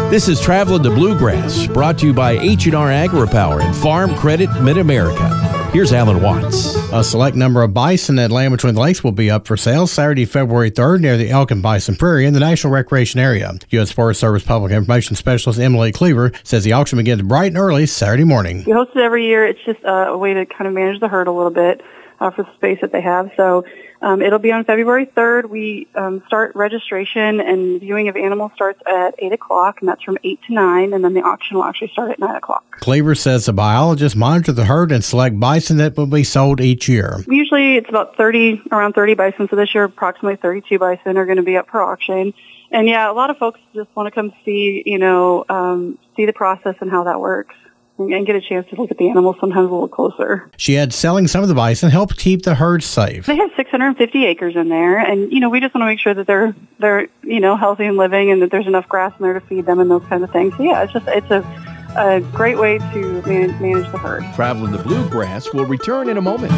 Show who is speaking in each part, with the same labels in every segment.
Speaker 1: This is Traveling the Bluegrass, brought to you by H&R AgriPower and Farm Credit Mid-America. Here's Alan Watts.
Speaker 2: A select number of bison at Land Between the Lakes will be up for sale Saturday, February 3rd near the Elk and Bison Prairie in the National Recreation Area. U.S. Forest Service Public Information Specialist Emily Cleaver says the auction begins bright and early Saturday morning.
Speaker 3: We host it every year. It's just a way to kind of manage the herd a little bit for the space that they have. So it'll be on February 3rd. We start registration and viewing of animals starts at 8 o'clock, and that's from 8 to 9, and then the auction will actually start at 9 o'clock.
Speaker 2: Cleaver says the biologists monitor the herd and select bison that will be sold each year.
Speaker 3: Usually it's about around 30 bison, so this year approximately 32 bison are going to be up for auction. And yeah, a lot of folks just want to come see, see the process and how that works, and get a chance to look at the animals sometimes a little closer.
Speaker 2: She adds selling some of the bison helps keep the herd safe.
Speaker 3: They have 650 acres in there, and, we just want to make sure that they're healthy and living and that there's enough grass in there to feed them and those kinds of things. So, yeah, it's a great way to manage the herd.
Speaker 1: Traveling the Bluegrass will return in a moment.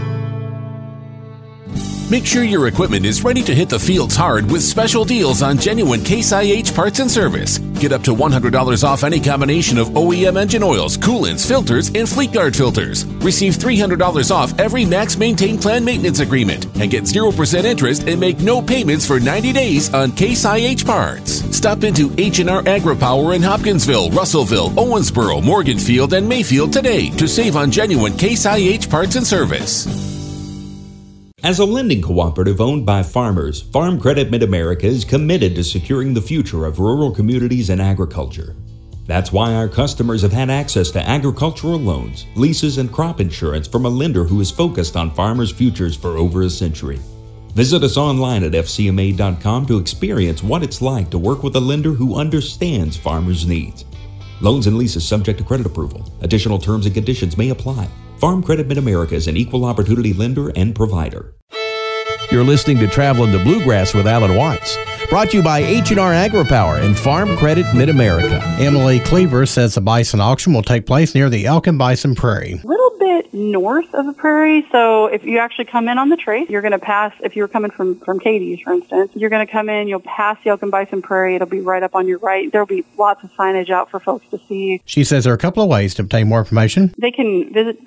Speaker 4: Make sure your equipment is ready to hit the fields hard with special deals on genuine Case IH parts and service. Get up to $100 off any combination of OEM engine oils, coolants, filters, and Fleetguard filters. Receive $300 off every Max Maintain Plan maintenance agreement and get 0% interest and make no payments for 90 days on Case IH parts. Stop into H&R AgriPower in Hopkinsville, Russellville, Owensboro, Morganfield, and Mayfield today to save on genuine Case IH parts and service.
Speaker 5: As a lending cooperative owned by farmers, Farm Credit Mid-America is committed to securing the future of rural communities and agriculture. That's why our customers have had access to agricultural loans, leases, and crop insurance from a lender who is focused on farmers' futures for over a century. Visit us online at fcma.com to experience what it's like to work with a lender who understands farmers' needs. Loans and leases subject to credit approval. Additional terms and conditions may apply. Farm Credit Mid-America is an equal opportunity lender and provider.
Speaker 1: You're listening to Traveling the Bluegrass with Alan Watts, brought to you by H&R AgriPower and Farm Credit Mid-America.
Speaker 2: Emily Cleaver says the bison auction will take place near the Elk and Bison Prairie.
Speaker 3: A little bit north of the prairie, so if you actually come in on the trace, you're going to pass, if you're coming from Katie's, for instance, you're going to come in, you'll pass the Elk and Bison Prairie, it'll be right up on your right. There'll be lots of signage out for folks to see.
Speaker 2: She says there are a couple of ways to obtain more information.
Speaker 3: They can visit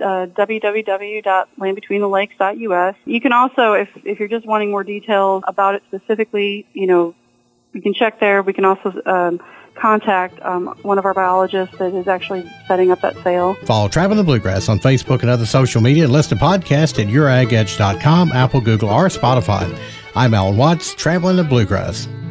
Speaker 3: www.landbetweenthelakes.us. You can also, if you're just wanting more details about it specifically, you can check there. We can also contact one of our biologists that is actually setting up that sale.
Speaker 2: Follow Traveling the Bluegrass on Facebook and other social media and listen to podcasts at youragedge.com, Apple, Google, or Spotify. I'm Alan Watts, Traveling the Bluegrass.